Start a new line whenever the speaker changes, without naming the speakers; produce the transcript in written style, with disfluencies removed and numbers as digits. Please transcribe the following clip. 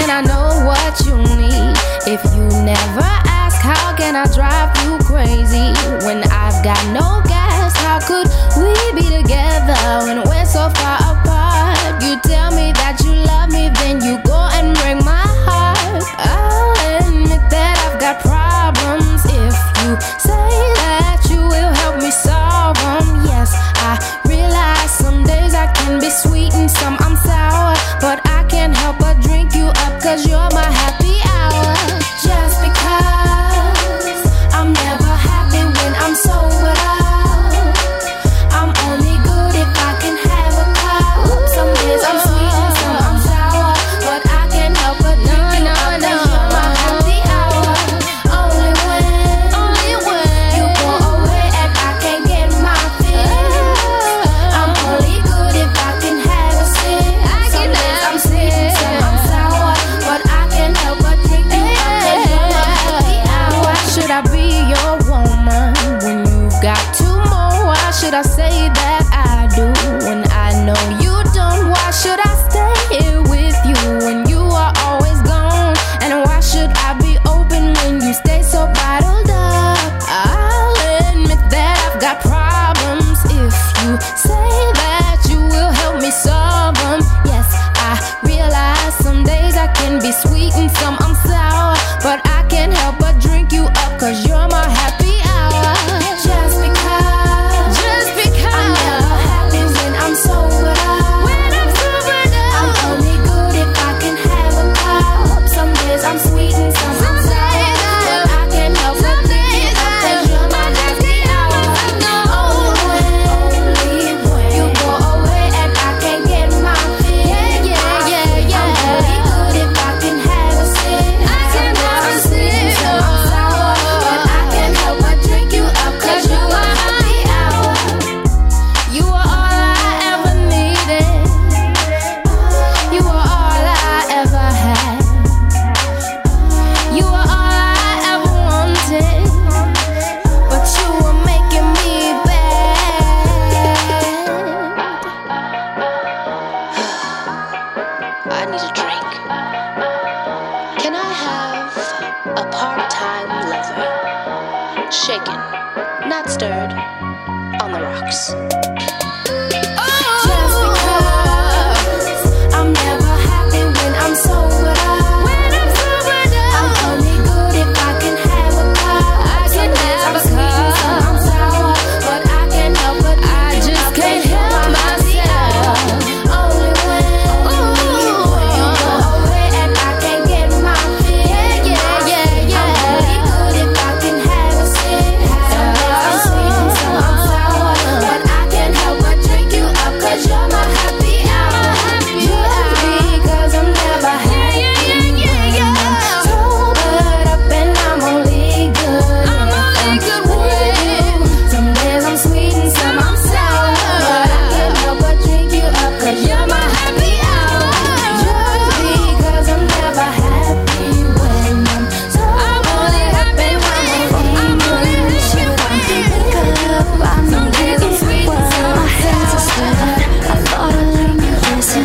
and I know what you need. If you never ask, how can I drive you crazy? When I've got no gas, how could we be together when we're so far apart? You tell me that you love me, then you go and break my heart. I'll admit that I've got problems. If you say that you will help me solve them, yes, I realize some days I can be sweet and some I'm sour, but I can't help but drink you up, cause you're my happy hour. Just because I'm never happy when I'm sober. I'm only good if I can have a cup. Some days I'm sweet and some I'm sour, but I can't help but drink you up, cause you're my happy hour. Only when you go away and I can't get my fix. I'm only good if I can have a sip. Some days I'm sweet and some I'm sour, but I can't help but drink you up, cause you're my happy hour. Why should I be your woman when you've got two more? Why should I say that I do when I know you don't? Why should I stay here with you when you are always gone? And why should I be open when you stay so bottled up? I'll admit that I've got problems. If you say that you will help me solve them, yes, I realize some days I can be sweet and some I'm sour, but I can't help but drink you up, cause you're my happy hour. Just because I'm never happy when I'm sober. I'm only good if I can have a cup. Some days I'm sweet and some I'm sour, but I can't help but drink you up, cause you're my happy hour. Only when you go away and I can't get my fix. I'm only good if I can have a sip. Some days I'm sweet and some I'm sour, but I can't help but drink you up, cause you're my happy hour. You are all I ever needed. You are all I ever had. You are all I ever wanted, but you were making me bad.
I need a drink. Can I have a part-time lover? Shaken, not stirred, on the rocks.